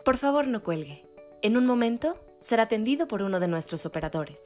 Por favor, no cuelgue. En un momento será atendido por uno de nuestros operadores.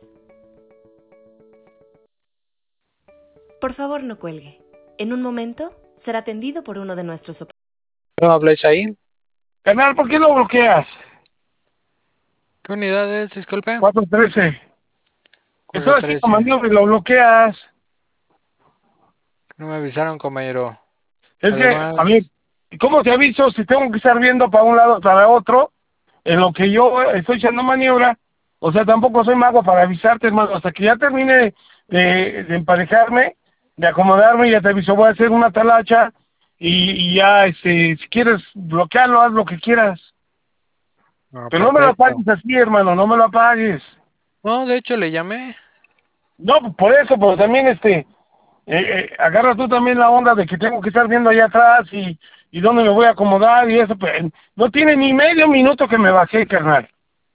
Por favor, no cuelgue. En un momento será atendido por uno de nuestros operadores. ¿No habláis ahí? Carnal, ¿por qué lo bloqueas? ¿Qué unidades? Disculpe. 413. Estoy haciendo 413. maniobra y lo bloqueas. No me avisaron, compañero. Es que, a mí, Además, ¿cómo te aviso si tengo que estar viendo para un lado, para otro, en lo que yo estoy echando maniobra? O sea, tampoco soy mago para avisarte, hermano. Hasta que ya termine de emparejarme, de acomodarme, ya te aviso, voy a hacer una talacha y ya, si quieres bloquearlo, haz lo que quieras. no, Pero no me lo perfecto. apagues así, hermano, no me lo apagues. No, de hecho le llamé. No, pues, por eso, pero también agarra tú también la onda de que tengo que estar viendo allá atrás y dónde me voy a acomodar y eso, pues, no tiene ni medio minuto que me bajé, carnal.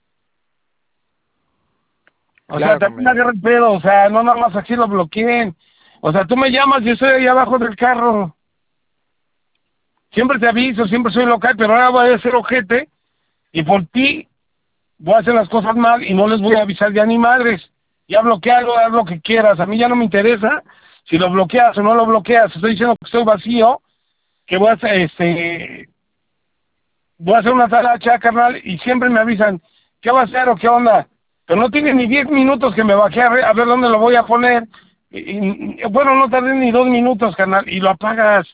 O sea, Claro, también compañero. agarra el pedo, o sea, no nada más así lo bloqueen. O sea, tú me llamas, yo estoy ahí abajo del carro. Siempre te aviso, siempre soy local, pero ahora voy a ser ojete y por ti voy a hacer las cosas mal y no les voy a avisar ya ni madres. Ya bloquealo, haz lo que quieras. A mí ya no me interesa si lo bloqueas o no lo bloqueas. Estoy diciendo que estoy vacío, que voy a hacer una talacha, carnal, y siempre me avisan, ¿qué va a hacer o qué onda? Pero no tiene ni 10 minutos que me bajé a ver dónde lo voy a poner. Bueno, no tardé ni 2 minutos, carnal, y lo apagas.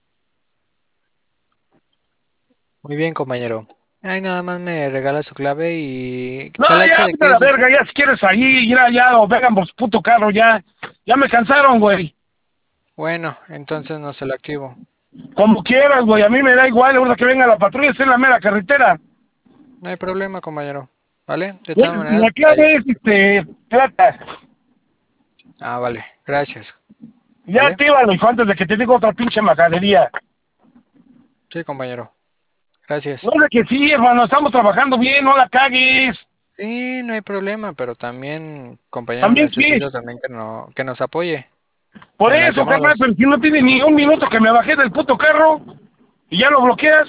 Muy bien, compañero. Ay, nada más me regala su clave y... No, ¿Talacha ya, de vete a qué la es esa? verga, ya si quieres ahí, ir allá, o vengan por su puto carro, ya. Ya me cansaron, güey. Bueno, entonces no se lo activo. Como quieras, güey, a mí me da igual, ahora que venga la patrulla, está en la mera carretera. No hay problema, compañero. ¿Vale? De Güey, todas maneras, la clave es, plata. ah, vale. Gracias. Ya ¿Vale? actívalo, hijo, antes de que te diga otra pinche majadería. Sí, compañero. No Gracias. de que sí, hermano, estamos trabajando bien, no la cagues. Sí, no hay problema, pero también, compañero, También sí. necesito también que nos apoye Por en las eso, carnal, llamadas. pero si no tiene ni un minuto que me bajé del puto carro y ya lo bloqueas.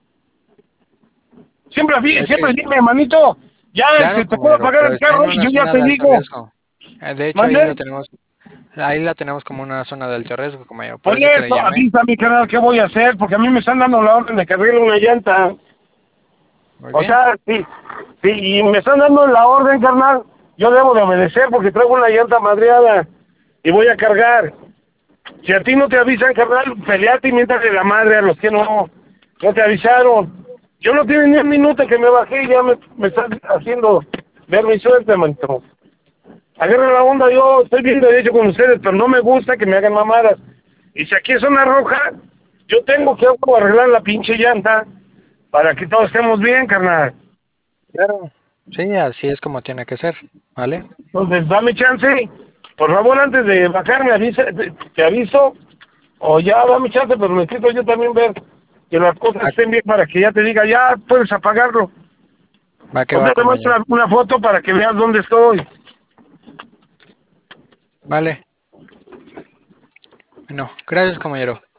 Es Siempre que, dime, hermanito, ya claro, te puedo compañero, pagar pero el está en carro y una yo ya zona te de alto digo, riesgo. De hecho, mande. ahí la tenemos como una zona de alto riesgo, compañero. Por Por eso es que le eso, llamé. avísame, carnal, ¿qué voy a hacer? Porque a mí me están dando la orden de que arregle una llanta. Muy O bien. sea, sí, y me están dando la orden, carnal, yo debo de obedecer porque traigo una llanta madreada y voy a cargar. Si a ti no te avisan, carnal, peleate y miéntate la madre a los que no te avisaron. Yo no tiene ni un minuto que me bajé y ya me están haciendo ver mi suerte, manito. Agarra la onda, yo estoy bien de hecho con ustedes, pero no me gusta que me hagan mamadas. Y si aquí es una roja, yo tengo que arreglar la pinche llanta para que todos estemos bien, carnal. Claro. Sí, así es como tiene que ser. ¿Vale? Entonces, dame chance. Por favor, antes de bajarme, te aviso. O ya, dame chance, pero necesito yo también ver que las cosas Ah, estén bien para que ya te diga, ya puedes apagarlo. va que O va, sea, te muestro compañero. una foto para que veas dónde estoy. Vale. Bueno, gracias, compañero.